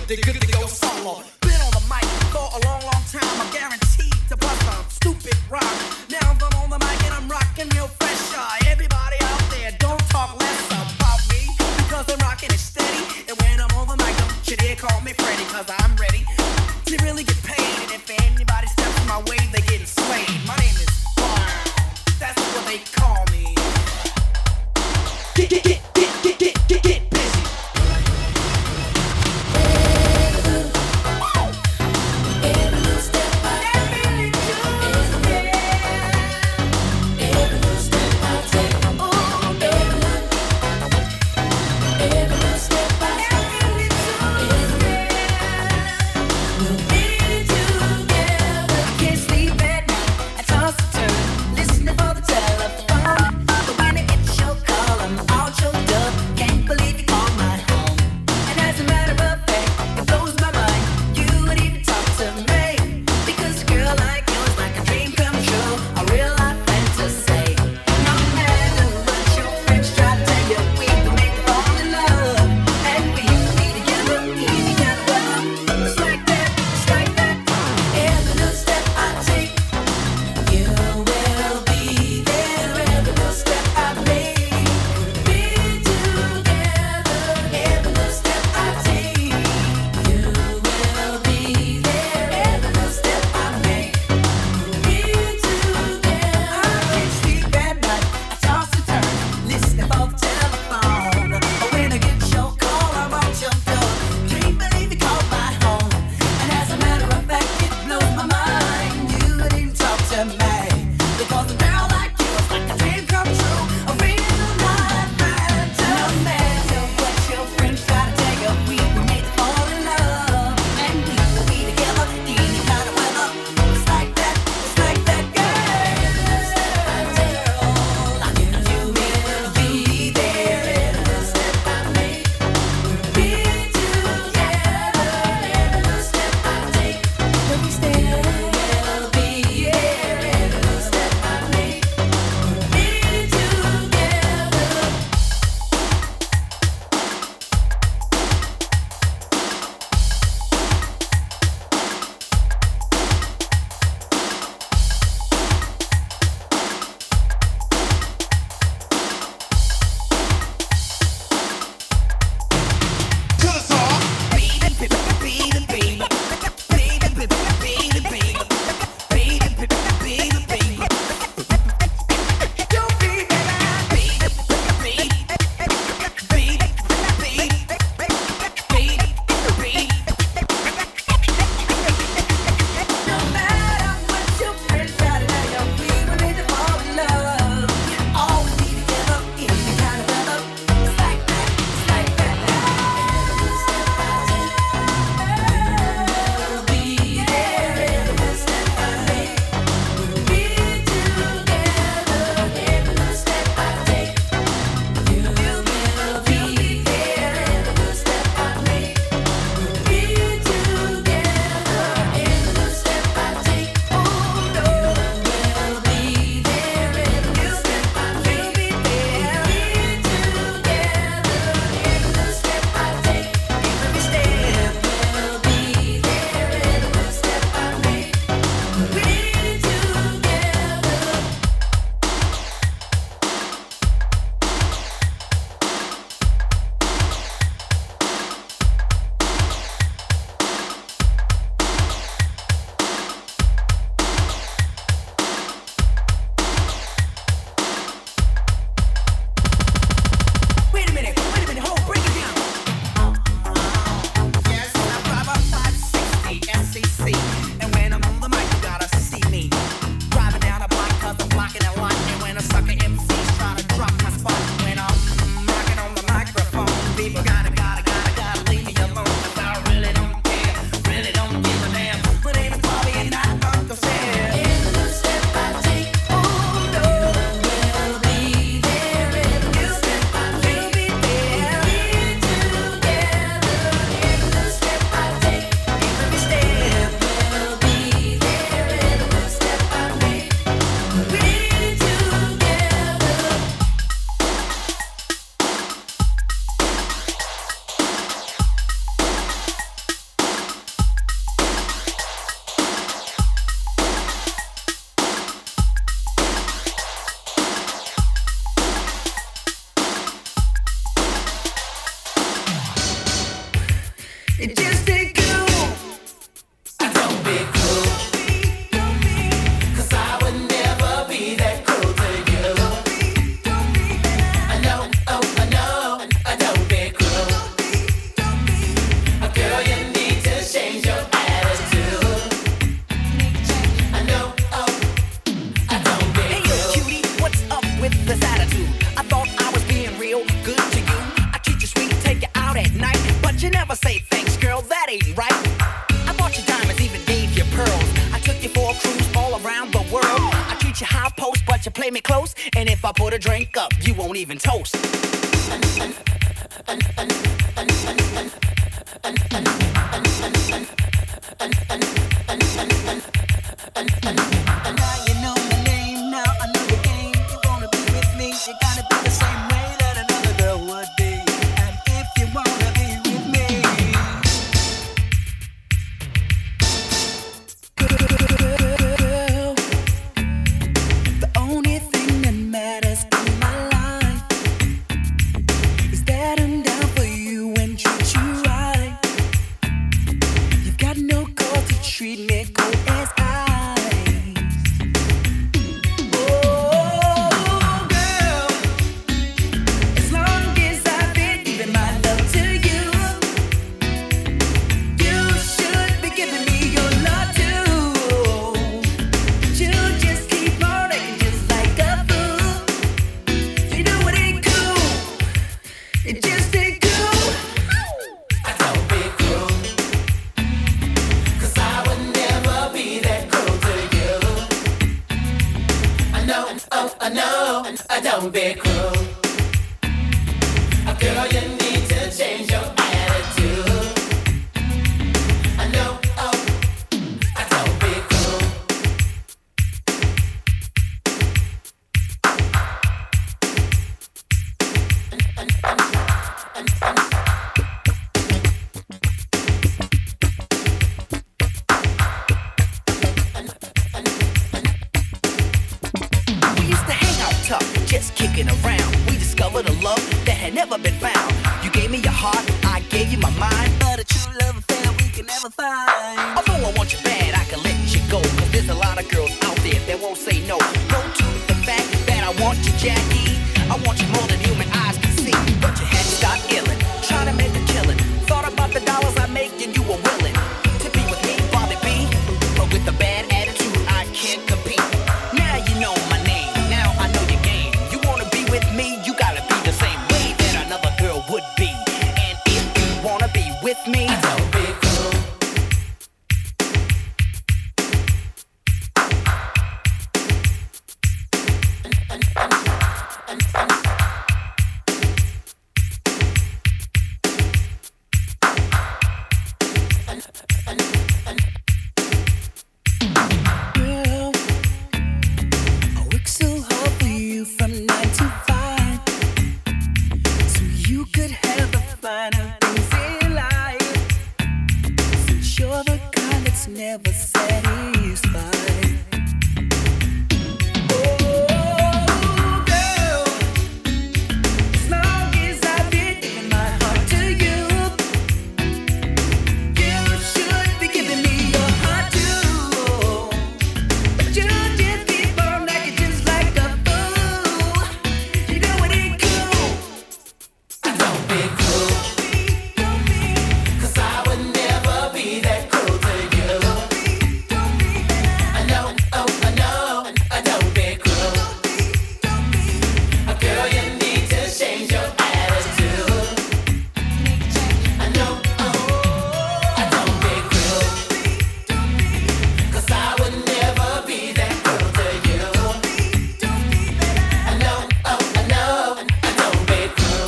they're good to go solo. Been on the mic for a long, long time. I'm guaranteed to bust a stupid rhyme. Now I'm on the mic and I'm rocking real fresh. Everybody out there, don't talk less about me, because I'm rocking it steady. And when I'm on the mic, don't you dare call me Freddy, cause I'm ready to really get paid. And if anybody steps my way, they get slayed. My name is Barn. That's what they call me. Get busy. Every little step I take, every little step I take, every little step I take, we'll be together, can't sleep at night. I toss and turn, listening for the telephone. But when it gets your call, I'm out your It just ain't cool. Don't be cruel, 'cause I would never be that cruel to you. I know, oh, I know, don't be cruel. Girl, you need to change your attitude. I know, oh, don't be Hey, cruel. cutie, what's up with this attitude? I thought I was being real good to you. I treat you sweet, take you out at night, but you never say thanks, girl. That ain't right. I bought you diamonds, even gave you pearls. I took you for a cruise all around the world. I treat you high post, but you play me close. And if I put a drink up, you won't even toast. Now you know my name, now I know your game. You wanna be with me, you gotta be the same way that another girl would be. And if you wanna be with me, girl, the only thing that matters in my life is that I'm down for you and treat you right. You've got no cause to treat me cold as ice. Oh, girl, as long as I've been giving my love to you, you should be giving me your love too. But you just keep on acting just like a fool. You know it ain't cool. It just ain't cool. Don't be cruel, 'cause I would never be that cruel to you. I know, oh, I know, don't be cruel. Girl, you need to change your attitude. I know, oh, don't be cruel. We used to hang out tough, just kicking around. We discovered a love that had never been found. You gave me your heart, I gave you my mind, but a true love affair we can never find. Although I want you bad, I can let you go, 'cause there's a lot of girls out there that won't say no. No to the fact that I want you, Jackie. I want you more than human eyes can see. But you had to start illin', trying to make a killin'. Thought about the dollars I make and you were willing to be with me, Bobby B. But with a bad attitude, I can't compete. Now you know my name, now I know your game. You wanna be with me, you gotta be the same way that another girl would be. And if you wanna be with me, Don't be cruel. girl, I work so hard for you from 9 to 5, so you could have the finer things in life. Since you're the kind that's never satisfied. Oh, girl, as long as I've been giving my heart to you, you should be giving me your heart too. But you just keep on acting just like a fool. You know it ain't cool. Don't be cruel, 'cause I would never be that cruel to you. I know, oh, I know, don't be cruel. Girl, you need to change your attitude. I know, oh, don't be cruel, 'cause I would never be that cruel to you. I know, oh, don't be cruel.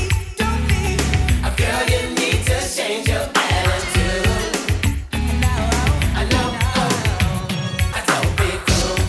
Girl, you need to change your attitude. I know, oh, don't be cruel.